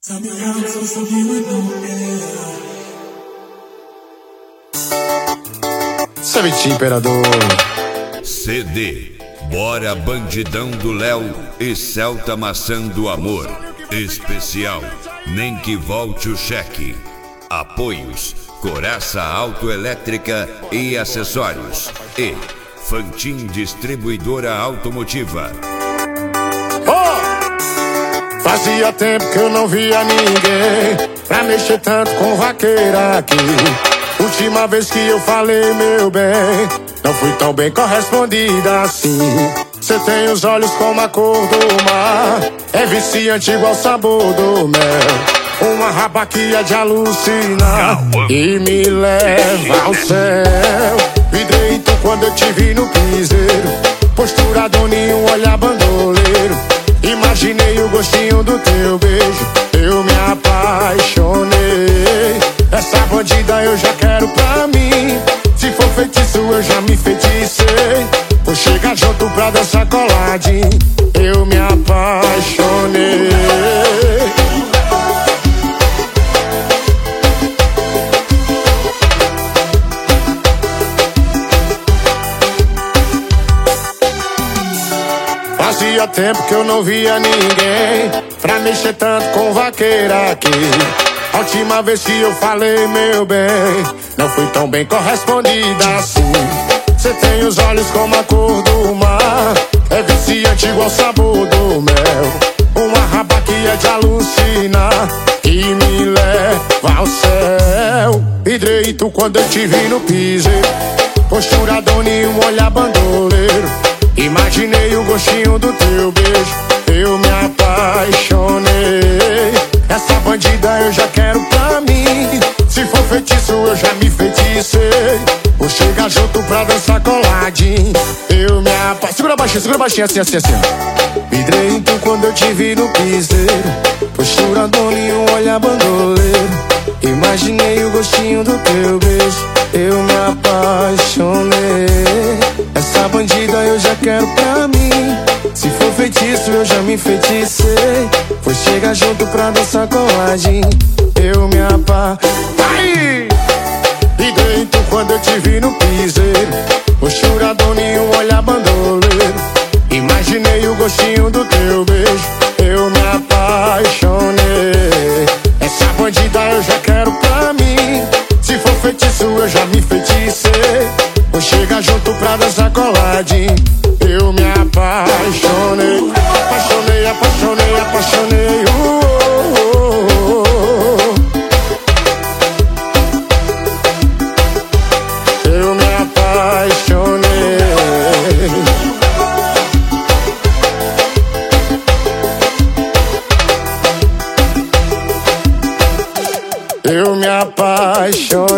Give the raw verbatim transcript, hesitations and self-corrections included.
Savete Imperador. C D Bora Bandidão do Léo e Celta Maçã do Amor. Especial Nem Que Volte o Cheque. Apoios Coraça Autoelétrica e Acessórios e Fantin Distribuidora Automotiva. Oh! Fazia tempo que eu não via ninguém pra mexer tanto com vaqueira aqui. Última vez que eu falei, meu bem, não fui tão bem correspondida assim. Cê tem os olhos como a cor do mar, é viciante igual o sabor do mel. Uma rabaquia de alucinar e me leva ao céu. Vidrei tu quando eu te vi no piseiro, postura doninho, um olhar bandoleiro. Imaginei o gostinho do teu beijo, eu me apaixonei. Essa bandida eu já quero pra mim, se for feitiço eu já me feticei. Vou chegar junto pra dançar coladinho, eu me apaixonei. Fazia tempo que eu não via ninguém pra mexer tanto com vaqueira aqui. A última vez que eu falei, meu bem, não fui tão bem correspondida assim. Cê tem os olhos como a cor do mar, é viciante igual o sabor do mel. Uma rabaquia de alucinar que me leva ao céu. Vidrei tu quando eu te vi no piseiro, postura doninho, um olhar bandoleiro. Imaginei o gostinho do teu beijo, eu me apaixonei. Essa bandida eu já quero pra mim, se for feitiço eu já me feticei. Vou chegar junto pra dançar coladinho, eu me apaixonei. Segura baixinho, segura baixinho, assim, assim, assim. Vidrei então quando eu te vi no piseiro, postura doninho, um olhar bandoleiro. Imaginei o gostinho do teu beijo, eu me apaixonei. Essa bandida eu já quero pra mim, se for feitiço eu já me feticei. Vou chegar junto pra dançar coladinho, eu me apaixonei. E dentro quando eu te vi no piseiro, postura doninho, um olhar bandoleiro. Imaginei o gostinho do teu beijo, eu me apaixonei. Essa bandida eu já quero pra mim, se for feitiço eu já me feticei. Vou chegar junto pra dançar coladinho, eu me apaixonei. Apaixonei, apaixonei, apaixonei, uh, uh, uh, uh. Eu me apaixonei. Eu me apaixonei.